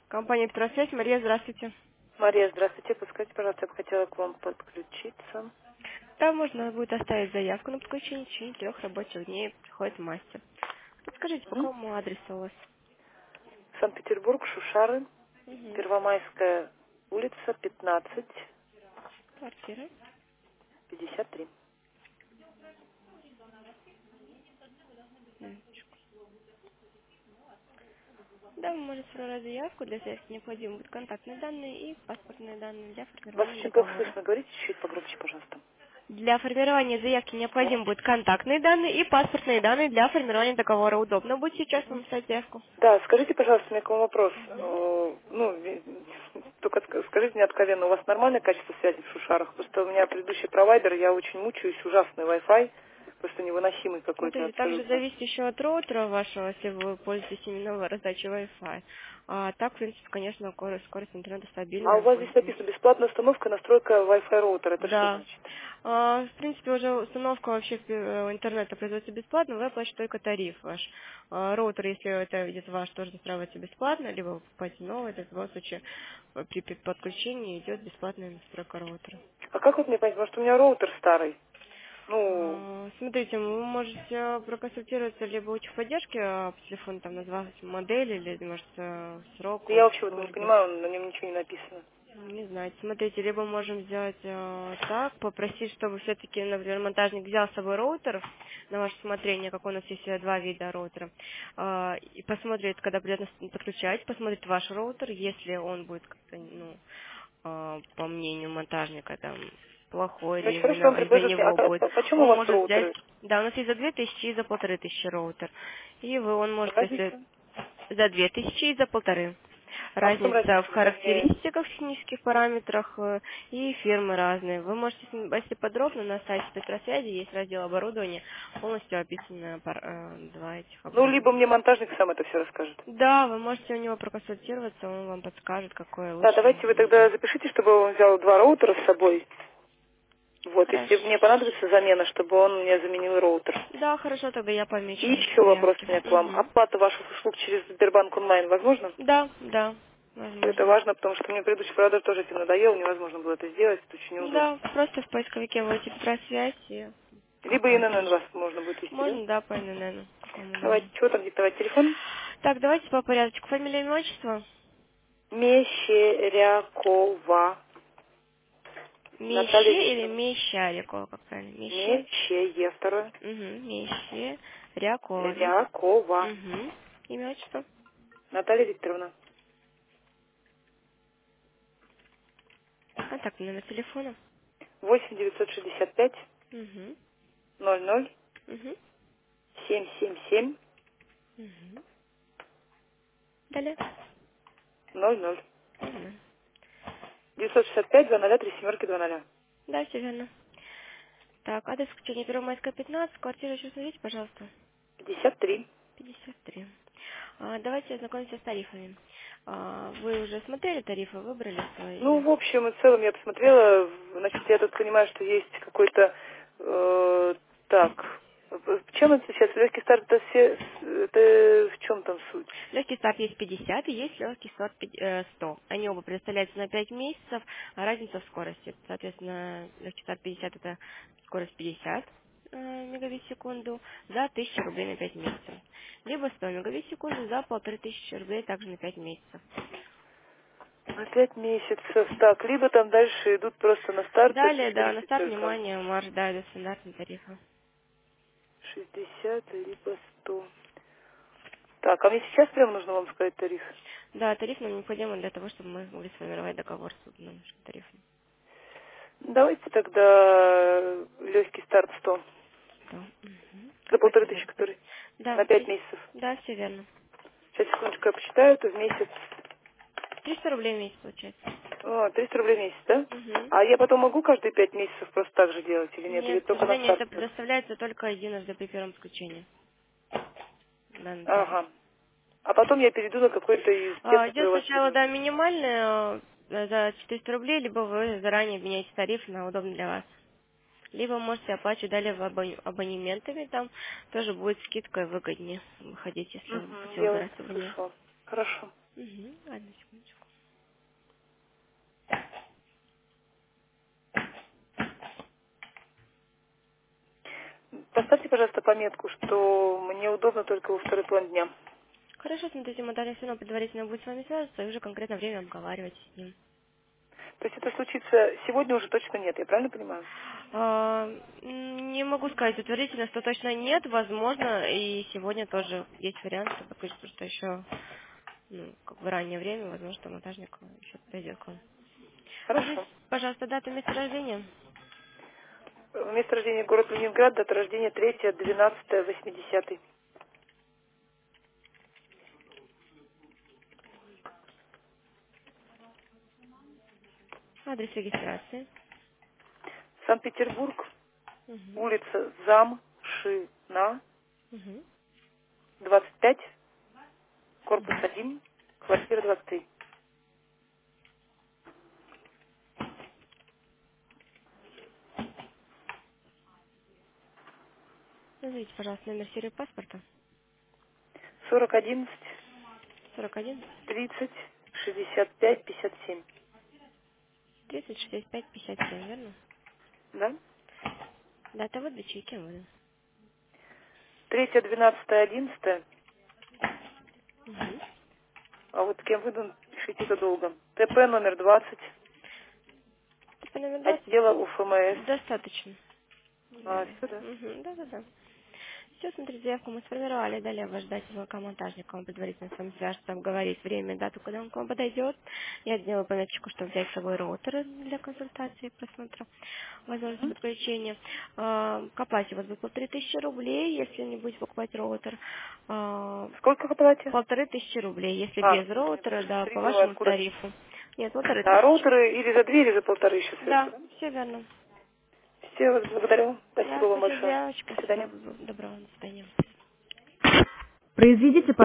Компания «Петросвязь». Мария, здравствуйте. Мария, здравствуйте. Подскажите, пожалуйста, я бы хотела к вам подключиться. Там можно будет оставить заявку на подключение, в течение 3 рабочих дней приходит мастер. Подскажите, по Мгм. какому адресу у вас? Санкт-Петербург, Шушары, Угу. Первомайская улица, 15, Квартира. 53. Минуточку. Да, вы можете сформировать заявку. Для заявки необходимы будут контактные данные и паспортные данные для Вас формирования очень плохо договора. слышно. Говорите чуть-чуть погромче, пожалуйста. Для формирования заявки необходимы будут контактные данные и паспортные данные для формирования договора. Удобно будет сейчас вам писать заявку? Да, скажите, пожалуйста, у меня к вам вопрос. Мгм. Только скажите мне откровенно, у вас нормальное качество связи в Шушарах? Просто у меня предыдущий провайдер, я очень мучаюсь, ужасный Wi-Fi, просто невыносимый какой-то Смотрите, также абсолютно. зависит еще от роутера вашего, если вы пользуетесь именно раздачей Wi-Fi. А так, в принципе, конечно, скорость интернета А у стабильная вас будет. здесь написано бесплатная установка, настройка Wi-Fi роутера. Это что Да. значит? В принципе, уже установка вообще интернета производится бесплатно, вы оплачиваете только тариф ваш. Роутер, если это идет ваш, тоже настраивается бесплатно, либо вы покупаете новый, это в любом случае при подключении идет бесплатная настройка роутера. А как вот мне понять, может у меня роутер старый? Ну, Смотрите, вы можете проконсультироваться либо у техподдержки по телефону, там назвать модель или, может, срок я от вообще вот не службы. понимаю, на нем ничего не написано. Не знаю, смотрите, либо можем сделать так, попросить, чтобы все-таки, например, монтажник взял с собой роутер на ваше усмотрение, как у нас есть два вида роутера, и посмотрит, когда придет подключать, посмотрит ваш роутер, если он будет как-то, по мнению монтажника, там, плохой, или Значит, хорошо, он именно из-за предложит мне, него будет, почему у он вас может взять, роутеры? да, у нас есть за 2000 и за 1500 роутер, и он может, если Разница? за 2000 и за 1500. А в чем Разница в разница? Это мне... характеристиках, технических параметрах и фирмы разные. Вы можете, если подробно, на сайте Петросвязи есть раздел оборудования, полностью описаны два этих Ну, либо оборудования. мне монтажник сам это все расскажет. Да, вы можете у него проконсультироваться, он вам подскажет, какое Да, лучше давайте вы тогда нужно. запишите, чтобы он взял два роутера с собой. Вот, если мне Хорошо. понадобится замена, чтобы он мне заменил роутер. Да, хорошо, тогда я И помечу еще в вопрос заявке. у меня к вам. Мгм. Оплата ваших услуг через Сбербанк онлайн возможно? Да, да, Это возможно. важно, потому что мне предыдущий продаж тоже этим надоел, невозможно было это сделать, это очень неудобно. Да, просто в поисковике вводите Петросвязь и Либо ИНН оплатите. вас можно будет вести, да? Можно, да, по ННН, как вам Давайте, удобно. чего там диктовать? Телефон? Так, давайте по порядку. Фамилия, имя, отчество. Мещерякова. Наталья Меще или Викторовна. Мещарикова, как правильно? Меще. Мещее, второе. Угу, Меще. Рякове. Рякова. Угу. Имя, отчество. Наталья Викторовна. Контактный номер телефона. 8 965 Угу. 00 Угу. 777 Угу. Далее. 00. Угу. 965 00 3 семерки 20. Да, все верно. Так, адрес включения Первомайская, 15. Квартира еще смотрите, пожалуйста. 53. 53. Давайте ознакомимся с тарифами. Вы уже смотрели тарифы, выбрали свои? Ну, в общем и целом я посмотрела, значит, я тут понимаю, что есть какой-то, так, чем это отличается? Легкий старт, это в чем там суть? Легкий старт есть 50 и есть легкий старт 100. Они оба предоставляются на 5 месяцев, а разница в скорости. Соответственно, легкий старт 50 это скорость 50 мегабит в секунду за 1000 рублей на 5 месяцев. Либо 100 мегабит в секунду за 1500 рублей также на 5 месяцев. На 5 месяцев. Так, либо там дальше идут просто на старт Далее, да, на 30 старт, только. внимание, марш, да, до стандартного тарифа. 60 либо 100. Так, а мне сейчас прямо нужно вам сказать тариф? Да, тариф нам необходим для того, чтобы мы могли сформировать договор с нашим тарифом. Давайте тогда легкий старт 100. Да. Мгм. За Какой 1500, тариф будет? который Да, на 5 месяцев. да, все верно. Сейчас, секундочку, я посчитаю, это в месяц. 300 рублей в месяц получается. 300 рублей в месяц, да? Угу. А я потом могу каждые 5 месяцев просто так же делать или нет? Или Нет, к только на сожалению, старт это только? предоставляется только единожды при первом включении. Данный тариф. Ага. А потом я перейду на какой-то из тех, Идет которые у вас сначала, период. да, минимальный за 400 рублей, либо вы заранее обменяете тариф на удобный для вас. Либо можете оплачивать далее в абонементами, там тоже будет скидка выгоднее выходить, если вы Угу, хотите я вас выбирать абонемент. услышала. Хорошо. Угу. Одну секундочку. Поставьте, пожалуйста, пометку, что мне удобно только во второй половине дня. Хорошо, смотрите, монтажник все равно предварительно будет с вами связываться и уже конкретно время обговаривать с ним. То есть это случится сегодня уже точно нет, я правильно понимаю? Не могу сказать утвердительно, что точно нет. Возможно, и сегодня тоже есть вариант, что покажется, что еще как бы раннее время, возможно, что монтажник еще подойдет к вам. Адрес, Хорошо. пожалуйста, дата места рождения. Место рождения город Ленинград, дата рождения 3.12.80. Адрес регистрации. Санкт-Петербург, Угу. улица Замшина, Угу. 25, корпус 1, квартира 23. Назовите, пожалуйста, номер серии паспорта. 4011 41 30 65 57. 30 65 57, верно? Да? Дата выдачи и кем выдан? 3.12.11. Угу. А вот кем выдан, пишите это долго. ТП номер 20, Типа номер 20 отдела УФМС. достаточно. А, все, да? Угу. Да. Все, смотрите, заявку мы сформировали, далее вас ждать звонка монтажника, он предварительно с вами свяжется, обговорит время, дату, когда он к вам подойдет. Я сделаю пометочку, чтобы взять с собой роутеры для консультации и просмотра возможности подключения. К оплате у вас будет 3000 рублей, если не будете покупать роутер. Сколько вы платите? 1500 рублей, если А, без роутера, даже да, 3 по думаю, вашему откуда. тарифу. Нет, 1500. А роутеры или за 2, или за полторы еще сверху, Да, да? все верно. Все, вас благодарю. Спасибо Да, вам спасибо за большое. заявочку. До Всего свидания. доброго, до свидания. Произведите